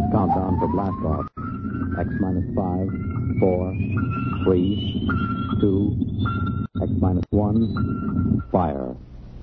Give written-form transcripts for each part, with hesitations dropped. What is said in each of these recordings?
Countdown for blast off. X minus 5, 4, 3, 2, X minus 1, fire.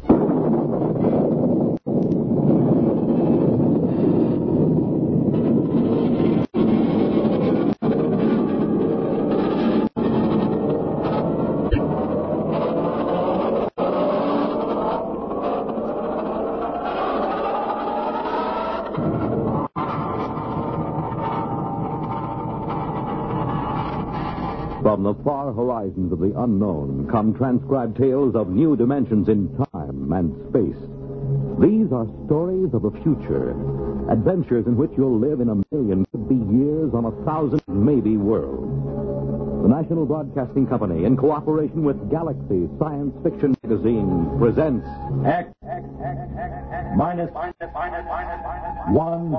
From the far horizons of the unknown come transcribed tales of new dimensions in time and space. These are stories of the future, adventures in which you'll live in a million could-be years on 1,000 maybe worlds. The National Broadcasting Company, in cooperation with Galaxy Science Fiction Magazine, presents X minus 1.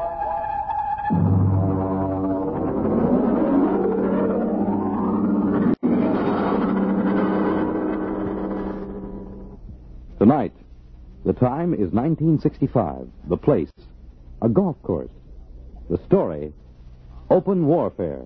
Tonight, the time is 1965. The place, a golf course. The story, open warfare.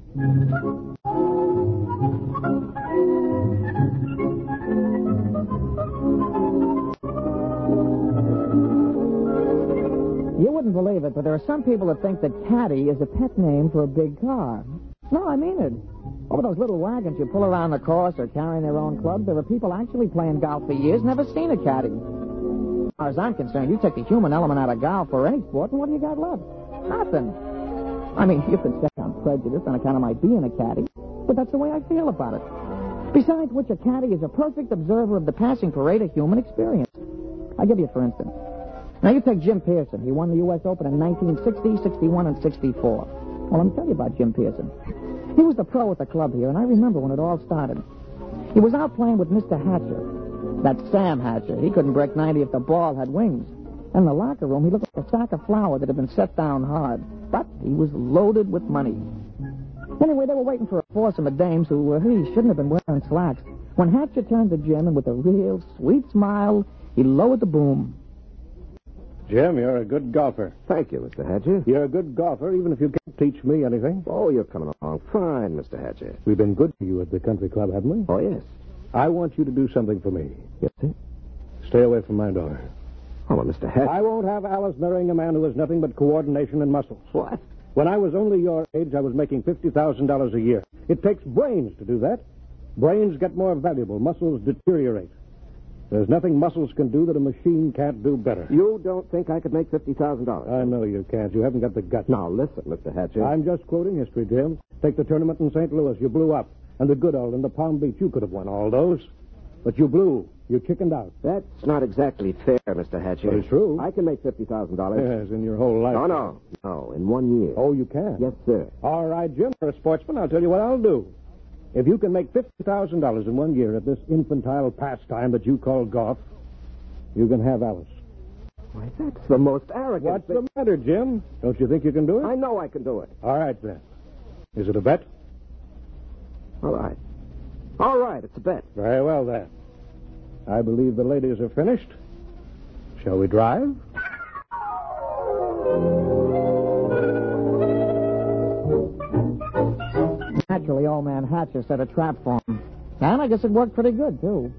You wouldn't believe it, but there are some people that think that caddy is a pet name for a big car. No, I mean it. Over those little wagons you pull around the course or carrying their own clubs, there are people actually playing golf for years, never seen a caddy. As far as I'm concerned, you take the human element out of golf or any sport, and what do you got left? Nothing. I mean, you could say I'm prejudiced on account of my being a caddy, but that's the way I feel about it. Besides which, a caddy is a perfect observer of the passing parade of human experience. I'll give you for instance. Now, you take Jim Pearson. He won the U.S. Open in 1960, 61, and 64. Well, let me tell you about Jim Pearson. He was the pro at the club here, and I remember when it all started. He was out playing with Mr. Hatcher. That's Sam Hatcher. He couldn't break 90 if the ball had wings. In the locker room, he looked like a sack of flour that had been set down hard. But he was loaded with money. Anyway, they were waiting for a foursome of dames who he shouldn't have been wearing slacks. When Hatcher turned to Jim, and with a real sweet smile, he lowered the boom. Jim, you're a good golfer. Thank you, Mr. Hatcher. You're a good golfer, even if you can't teach me anything. Oh, you're coming along fine, Mr. Hatcher. We've been good to you at the country club, haven't we? Oh, yes. I want you to do something for me. Yes, sir? Stay away from my daughter. Oh, well, Mr. Hatcher. I won't have Alice marrying a man who has nothing but coordination and muscles. What? When I was only your age, I was making $50,000 a year. It takes brains to do that. Brains get more valuable. Muscles deteriorate. There's nothing muscles can do that a machine can't do better. You don't think I could make $50,000? I know you can't. You haven't got the guts. Now, listen, Mr. Hatcher. I'm just quoting history, Jim. Take the tournament in St. Louis. You blew up. And the Goodall and the Palm Beach. You could have won all those. But you blew. You chickened out. That's not exactly fair, Mr. Hatcher. But it's true. I can make $50,000. Yes, in your whole life. No, in 1 year. Oh, you can? Yes, sir. All right, Jim. For a sportsman, I'll tell you what I'll do. If you can make $50,000 in 1 year at this infantile pastime that you call golf, you can have Alice. Why, that's the most arrogant What's the matter, Jim? Don't you think you can do it? I know I can do it. All right, then. Is it a bet? All right. All right, it's a bet. Very well, then. I believe the ladies are finished. Shall we drive? Naturally, old man Hatcher set a trap for him. And I guess it worked pretty good, too.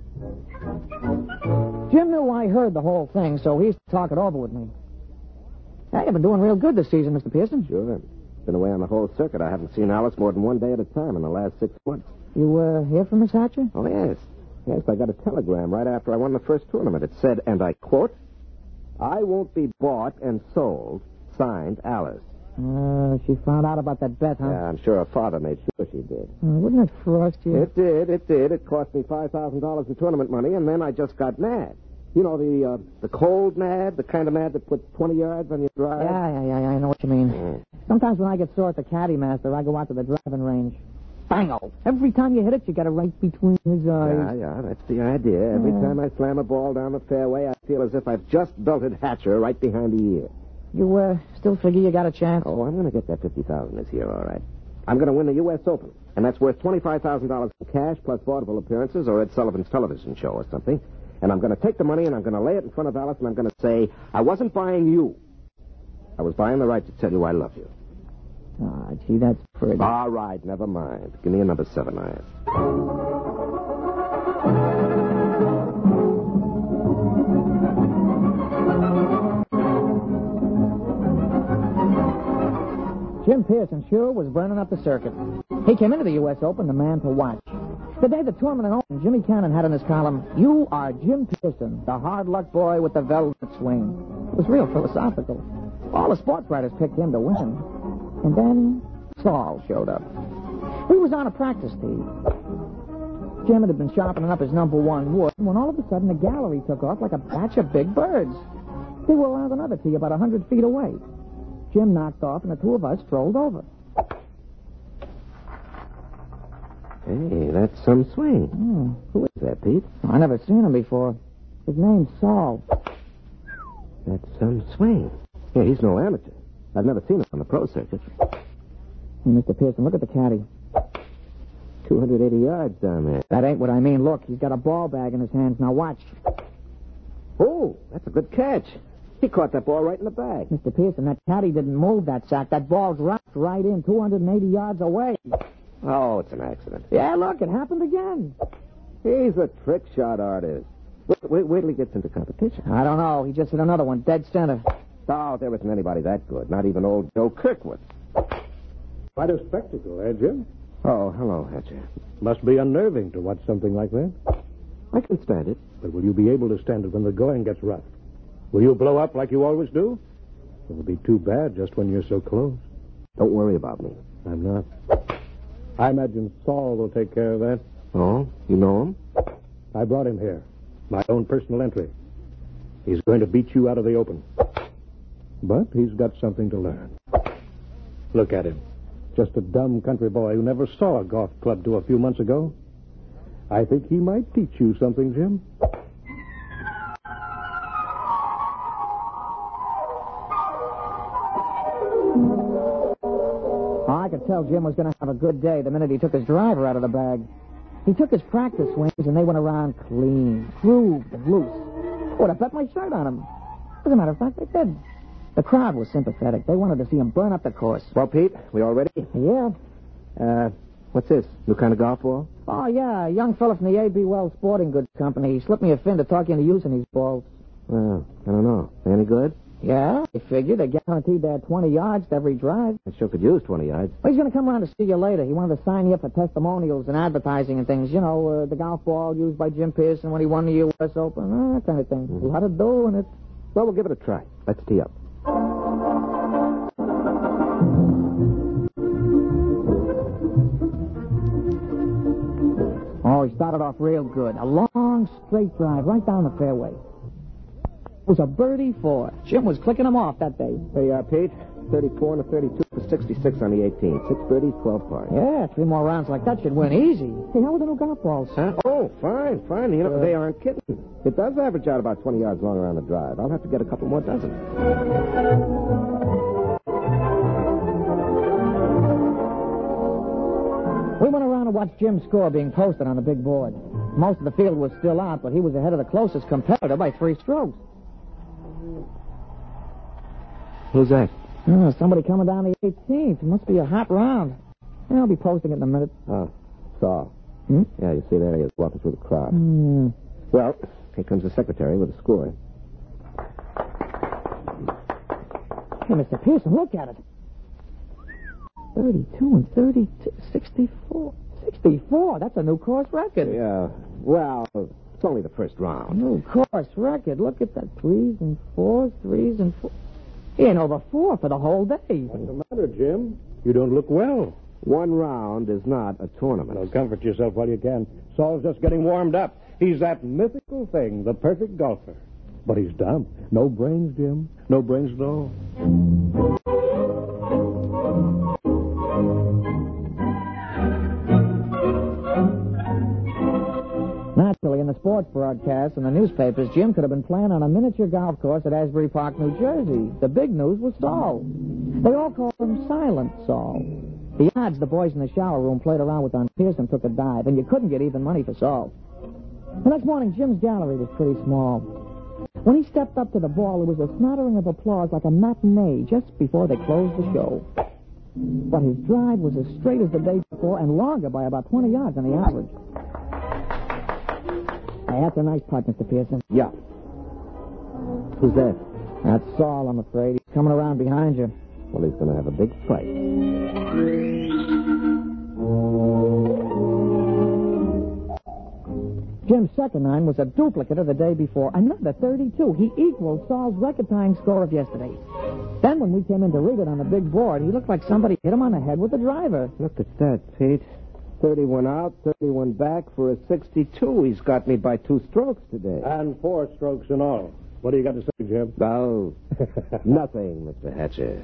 Jim knew I heard the whole thing, so he used to talk it over with me. Hey, you've been doing real good this season, Mr. Pearson. Sure. Been away on the whole circuit. I haven't seen Alice more than 1 day at a time in the last 6 months. You, hear from Miss Hatcher? Oh, yes. Yes, I got a telegram right after I won the first tournament. It said, and I quote, "I won't be bought and sold. Signed, Alice." She found out about that bet, huh? Yeah, I'm sure her father made sure she did. Wouldn't it frost you? It did. It cost me $5,000 in tournament money, and then I just got mad. You know, the cold mad, the kind of mad that puts 20 yards on your drive? Yeah, I know what you mean. Sometimes when I get sore at the caddy master, I go out to the driving range. Bango! Every time you hit it, you got it right between his eyes. Yeah, that's the idea. Every time I slam a ball down the fairway, I feel as if I've just belted Hatcher right behind the ear. You, still figure you got a chance? Oh, I'm going to get that $50,000 this year, all right. I'm going to win the U.S. Open, and that's worth $25,000 in cash plus vaudeville appearances or Ed Sullivan's television show or something. And I'm going to take the money and I'm going to lay it in front of Alice and I'm going to say, I wasn't buying you. I was buying the right to tell you I love you. Ah, gee, that's pretty. All right, never mind. Give me a number 7, I asked. Jim Pearson sure was burning up the circuit. He came into the U.S. Open the man to watch. The day the tournament opened, Jimmy Cannon had in his column, "You are Jim Pearson, the hard luck boy with the velvet swing." It was real philosophical. All the sports writers picked him to win. And then Saul showed up. He was on a practice tee. Jim had been sharpening up his #1 wood when all of a sudden the gallery took off like a batch of big birds. They were around another tee about 100 feet away. Jim knocked off, and the two of us strolled over. Hey, that's some swing. Who is that, Pete? I never seen him before. His name's Saul. That's some swing. Yeah, he's no amateur. I've never seen him on the pro circuit. Hey, Mr. Pearson, look at the caddy. 280 yards down there. That ain't what I mean. Look, he's got a ball bag in his hands. Now watch. Oh, that's a good catch. He caught that ball right in the bag. Mr. Pearson, that caddy didn't move that sack. That ball dropped right in 280 yards away. Oh, it's an accident. Yeah, look, it happened again. He's a trick shot artist. Wait till he gets into competition. I don't know. He just hit another one, dead center. Oh, there isn't anybody that good. Not even old Joe Kirkwood. Quite a spectacle, eh, Jim? Oh, hello, Hatcher. Must be unnerving to watch something like that. I can stand it. But will you be able to stand it when the going gets rough? Will you blow up like you always do? It'll be too bad just when you're so close. Don't worry about me. I'm not. I imagine Saul will take care of that. Oh, you know him? I brought him here. My own personal entry. He's going to beat you out of the open. But he's got something to learn. Look at him. Just a dumb country boy who never saw a golf club till a few months ago. I think he might teach you something, Jim. I could tell Jim was going to have a good day the minute he took his driver out of the bag. He took his practice swings, and they went around clean, grooved, and loose. Would have bet my shirt on him. As a matter of fact, they did. The crowd was sympathetic. They wanted to see him burn up the course. Well, Pete, we all ready? Yeah. What's this? New kind of golf ball? Oh, yeah, a young fella from the A.B. Wells Sporting Goods Company. He slipped me a fin to talk you into using these balls. Well, I don't know. They any good? Yeah, I figured. They guaranteed they had 20 yards to every drive. I sure could use 20 yards. Well, he's going to come around to see you later. He wanted to sign you up for testimonials and advertising and things. You know, the golf ball used by Jim Pearson when he won the U.S. Open. That kind of thing. A lot of dough in it. Well, we'll give it a try. Let's tee up. Oh, he started off real good. A long, straight drive right down the fairway. It was a birdie 4. Jim was clicking him off that day. Hey, Pete, 34 and a 32 for 66 on the 18. 6 birdies, 12 par. Yeah, 3 more rounds like that should win easy. Hey, how are the new golf balls? Huh? Oh, fine. You know, they aren't kidding. It does average out about 20 yards long around the drive. I'll have to get a couple more dozen. We went around and watched Jim's score being posted on the big board. Most of the field was still out, but he was ahead of the closest competitor by 3 strokes. Who's that? Oh, somebody coming down the 18th. It must be a hot round. I'll be posting it in a minute. Oh, Saul. Hmm? Yeah, you see there he is walking through the crowd. Hmm. Well, here comes the secretary with the score. Hey, Mr. Pearson, look at it. 32 and 32, 64. 64, that's a new course record. Yeah, well, it's only the first round. New course record. Look at that. 3s and 4s, 3s and 4. He ain't over 4 for the whole day. What's the matter, Jim? You don't look well. One round is not a tournament. Well, comfort yourself while you can. Saul's just getting warmed up. He's that mythical thing, the perfect golfer. But he's dumb. No brains, Jim. No brains at all. Naturally, in the sports broadcasts and the newspapers, Jim could have been playing on a miniature golf course at Asbury Park, New Jersey. The big news was Saul. They all called him Silent Saul. The odds the boys in the shower room played around with on Pearson took a dive, and you couldn't get even money for Saul. The next morning, Jim's gallery was pretty small. When he stepped up to the ball, there was a smattering of applause like a matinee just before they closed the show. But his drive was as straight as the day before and longer by about 20 yards on the average. Hey, that's a nice putt, Mr. Pearson. Yeah. Who's that? That's Saul, I'm afraid. He's coming around behind you. Well, he's going to have a big fight. Jim's second nine was a duplicate of the day before. Another 32. He equaled Saul's record-tying score of yesterday. Then when we came in to read it on the big board, he looked like somebody hit him on the head with the driver. Look at that, Pete. 31 out, 31 back for a 62. He's got me by 2 strokes today. And 4 strokes in all. What do you got to say, Jim? Oh, nothing, Mr. Hatcher.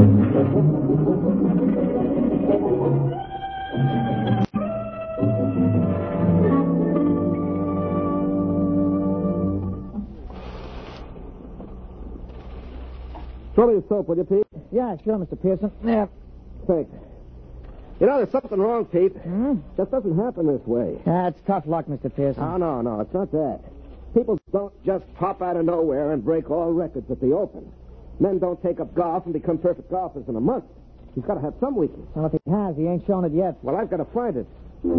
Throw me a soap, will you, Pete? Yeah, sure, Mr. Pearson. Yeah. Thanks. You know, there's something wrong, Pete. Hmm? Just doesn't happen this way. That's tough luck, Mr. Pearson. No, it's not that. People don't just pop out of nowhere and break all records at the Open. Men don't take up golf and become perfect golfers in a month. He's got to have some weakness. Well, if he has, he ain't shown it yet. Well, I've got to find it.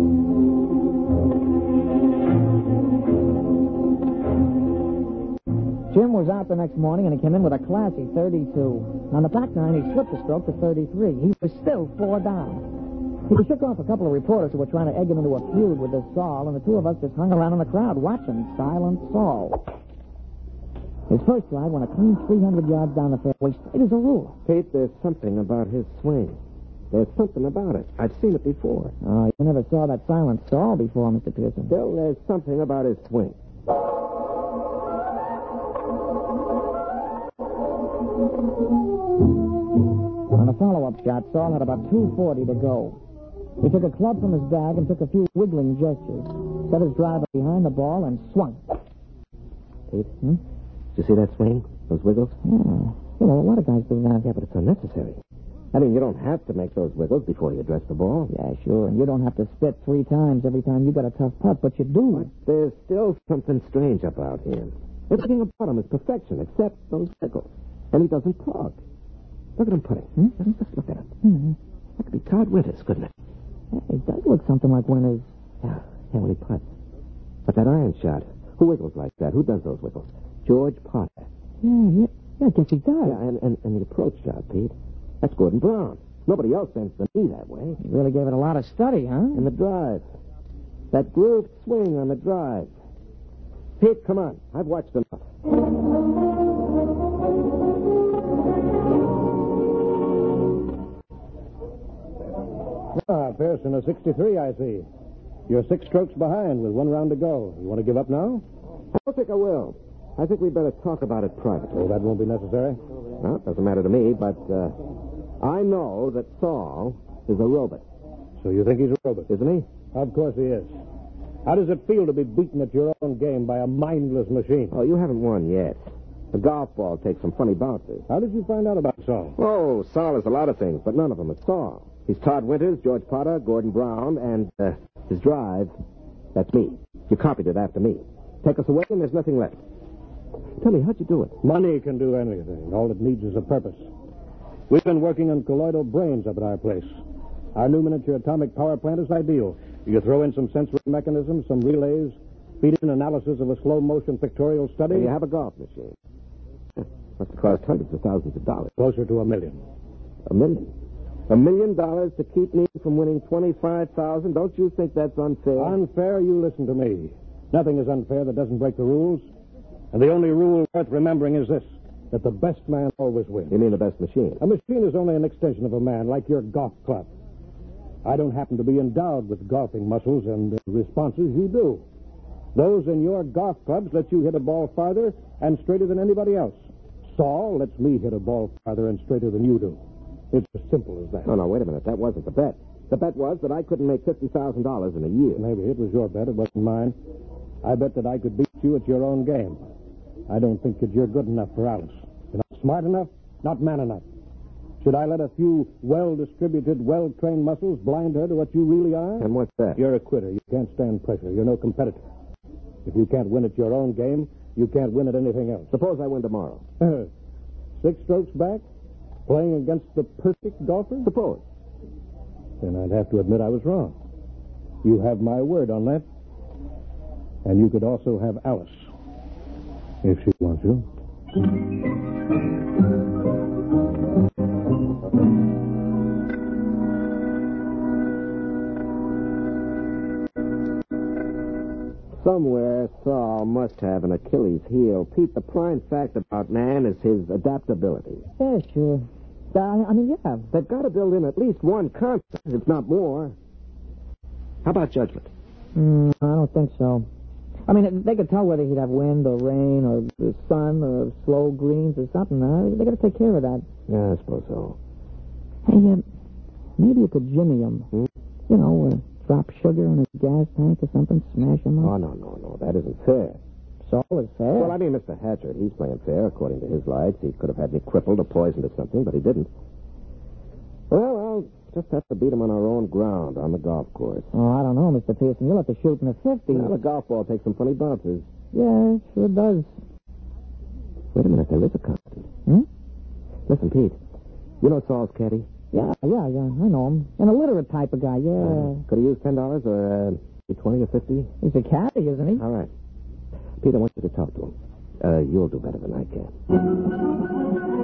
Jim was out the next morning, and he came in with a classy 32. On the back nine, he slipped a stroke to 33. He was still 4 down. He shook off a couple of reporters who were trying to egg him into a feud with this Saul, and the two of us just hung around in the crowd watching Silent Saul. His first drive went a clean 300 yards down the fairway, straight as a rule. Pete, there's something about his swing. There's something about it. I've seen it before. Oh, you never saw that Silent Saul before, Mr. Pearson. Still, there's something about his swing. On the follow-up shot, Saul had about 240 to go. He took a club from his bag and took a few wiggling gestures, set his driver behind the ball, and swung. Pete, did you see that swing? Those wiggles? Yeah. Well, a lot of guys do that. Yeah, but it's unnecessary. I mean, you don't have to make those wiggles before you address the ball. Yeah, sure. And you don't have to spit 3 times every time you got a tough putt, but you do. But there's still something strange about him. Everything about him is perfection, except those wiggles. And he doesn't talk. Look at him putting. Just look at him. Mm-hmm. That could be Todd Winters, couldn't it? Yeah, it does look something like Winters. Yeah, when he putts. But that iron shot, who wiggles like that? Who does those wiggles? George Potter. Yeah, I guess he does. Yeah, and the approach shot, Pete. That's Gordon Brown. Nobody else sends the knee that way. He really gave it a lot of study, huh? And the drive. That grooved swing on the drive. Pete, come on. I've watched enough. Pearson, a 63, I see. You're 6 strokes behind with 1 round to go. You want to give up now? I don't think I will. I think we'd better talk about it privately. Oh, that won't be necessary. No, it doesn't matter to me, but I know that Saul is a robot. So you think he's a robot? Isn't he? Of course he is. How does it feel to be beaten at your own game by a mindless machine? Oh, you haven't won yet. The golf ball takes some funny bounces. How did you find out about Saul? Oh, Saul is a lot of things, but none of them is Saul. He's Todd Winters, George Potter, Gordon Brown, and his drive, that's me. You copied it after me. Take us away and there's nothing left. Tell me, how'd you do it? Money can do anything. All it needs is a purpose. We've been working on colloidal brains up at our place. Our new miniature atomic power plant is ideal. You throw in some sensory mechanisms, some relays, feed in analysis of a slow-motion pictorial study. And you have a golf machine. Must have cost hundreds of thousands of dollars. Closer to $1 million. $1 million? $1 million to keep me from winning $25,000? Don't you think that's unfair? Unfair? You listen to me. Nothing is unfair that doesn't break the rules. And the only rule worth remembering is this, that the best man always wins. You mean the best machine? A machine is only an extension of a man, like your golf club. I don't happen to be endowed with golfing muscles and responses you do. Those in your golf clubs let you hit a ball farther and straighter than anybody else. Saul lets me hit a ball farther and straighter than you do. It's as simple as that. No, wait a minute. That wasn't the bet. The bet was that I couldn't make $50,000 in a year. Maybe it was your bet. It wasn't mine. I bet that I could beat you at your own game. I don't think that you're good enough for Alice. You're not smart enough, not man enough. Should I let a few well-distributed, well-trained muscles blind her to what you really are? And what's that? You're a quitter. You can't stand pressure. You're no competitor. If you can't win at your own game, You can't win at anything else. Suppose I win tomorrow. 6 strokes back? Playing against the perfect golfer? Suppose. Then I'd have to admit I was wrong. You have my word on that. And you could also have Alice, if she wants you. Somewhere, Saul must have an Achilles heel. Pete, the prime fact about man is his adaptability. Yeah, sure. Yeah. They've got to build in at least one constant, if not more. How about judgment? I don't think so. I mean, they could tell whether he'd have wind or rain or the sun or slow greens or something. They got to take care of that. Yeah, I suppose so. Hey, maybe you could jimmy him. You know, drop sugar in his gas tank or something, smash him up. Oh, no. That isn't fair. So is fair. Well, I mean, Mr. Hatcher, he's playing fair according to his lights. He could have had me crippled or poisoned or something, but he didn't. Well, I'll just have to beat him on our own ground on the golf course. Oh, I don't know, Mr. Pearson. You'll have to shoot in the 50s. Well, the golf ball takes some funny bounces. Yeah, it sure does. Wait a minute, there is a constant. Listen, Pete, you know Saul's caddy? Yeah, I know him. An illiterate type of guy, yeah. Could he use $10 or 20 or 50? He's a caddy, isn't he? All right. Pete, I want you to talk to him. You'll do better than I can.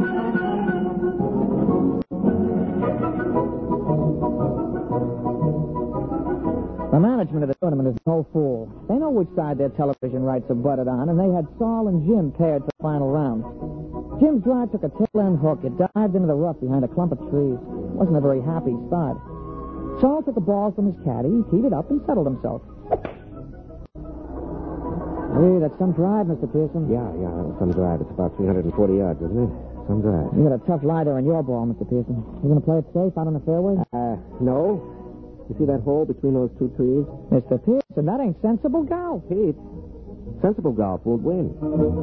The management of the tournament is no fool. They know which side their television rights are butted on, and they had Saul and Jim paired for the final round. Jim's drive took a tail-end hook. It dived into the rough behind a clump of trees. Wasn't a very happy start. Saul took a ball from his caddy, teed it up, and settled himself. Hey, that's some drive, Mr. Pearson. Yeah, some drive. It's about 340 yards, isn't it? Some drive. You got a tough lie there on your ball, Mr. Pearson. You going to play it safe out on the fairway? No. You see that hole between those two trees? Mr. Pearson, that ain't sensible golf. Pete, sensible golf won't win.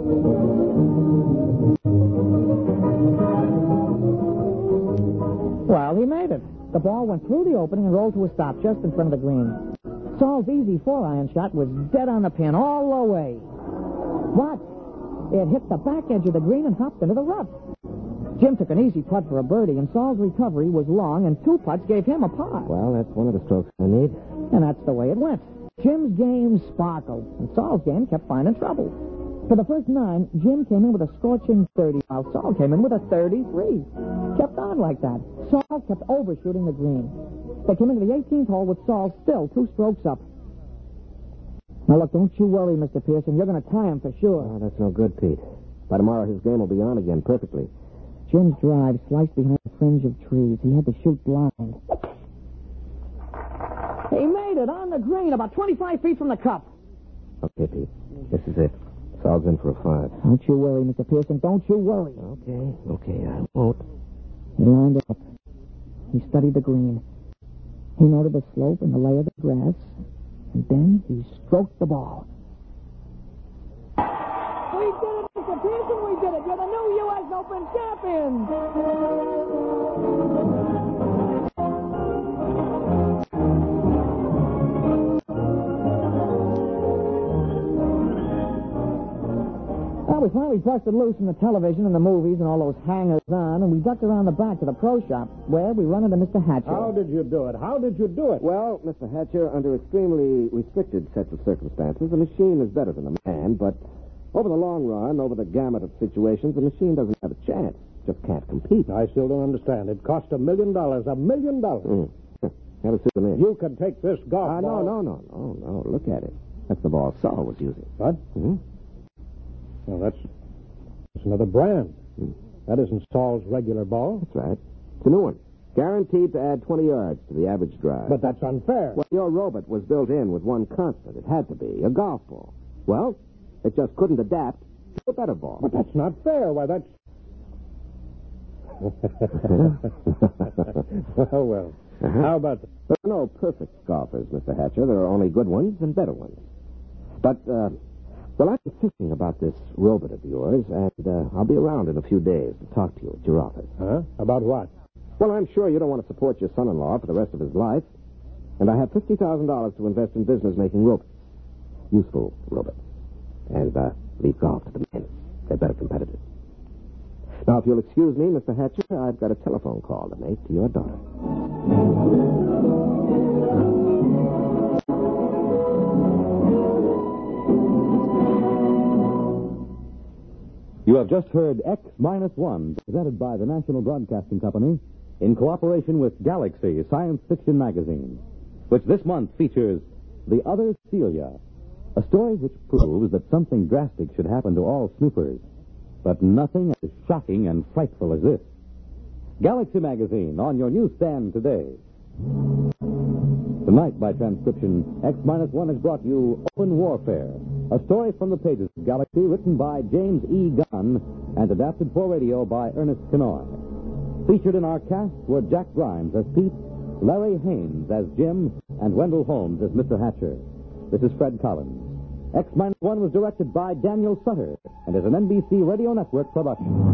Well, he made it. The ball went through the opening and rolled to a stop just in front of the green. Saul's easy 4-iron shot was dead on the pin all the way. What? It hit the back edge of the green and hopped into the rough. Jim took an easy putt for a birdie, and Saul's recovery was long, and 2 putts gave him a par. Well, that's one of the strokes I need. And that's the way it went. Jim's game sparkled, and Saul's game kept finding trouble. For the first 9, Jim came in with a scorching 30, while Saul came in with a 33. Kept on like that. Saul kept overshooting the green. They came into the 18th hole with Saul still 2 strokes up. Now, look, don't you worry, Mr. Pearson. You're going to tie him for sure. Oh, that's no good, Pete. By tomorrow, his game will be on again perfectly. Jim's drive sliced behind a fringe of trees. He had to shoot blind. He made it on the green, about 25 feet from the cup. Okay, Pete. This is it. Saul's in for a 5. Don't you worry, Mr. Pearson. Don't you worry. Okay, I won't. He lined up. He studied the green. He noted the slope and the lay of the grass. And then he stroked the ball. We did it, Mr. Pearson. We did it. You're the new U.S. Open champion. Well, we finally busted loose from the television and the movies and all those hangers-on, and we ducked around the back to the pro shop, where we run into Mr. Hatcher. How did you do it? Well, Mr. Hatcher, under extremely restricted sets of circumstances, a machine is better than a man, but over the long run, over the gamut of situations, the machine doesn't have a chance. Just can't compete. I still don't understand. It cost $1 million. $1 million. Have a souvenir. You can take this golf ball. No. Look at it. That's the ball Saul was using. What? Mm-hmm. Well, that's another brand. That isn't Saul's regular ball. That's right. It's a new one. Guaranteed to add 20 yards to the average drive. But that's unfair. Well, your robot was built in with one constant. It had to be a golf ball. Well, it just couldn't adapt to a better ball. But that's not fair. Why, that's... Well. How about... There are no perfect golfers, Mr. Hatcher. There are only good ones and better ones. But, well, I've been thinking about this robot of yours, and I'll be around in a few days to talk to you at your office. Huh? About what? Well, I'm sure you don't want to support your son-in-law for the rest of his life. And I have $50,000 to invest in business making robots. Useful robots. and leave golf to the men. They're better competitors. Now, if you'll excuse me, Mr. Hatcher, I've got a telephone call to make to your daughter. You have just heard X-1, presented by the National Broadcasting Company in cooperation with Galaxy Science Fiction Magazine, which this month features The Other Celia, a story which proves that something drastic should happen to all snoopers, but nothing as shocking and frightful as this. Galaxy Magazine on your newsstand today. Tonight, by transcription, X-1 has brought you Open Warfare, a story from the pages of Galaxy written by James E. Gunn and adapted for radio by Ernest Kenoy. Featured in our cast were Jack Grimes as Pete, Larry Haynes as Jim, and Wendell Holmes as Mr. Hatcher. This is Fred Collins. X-1 was directed by Daniel Sutter and is an NBC Radio Network production.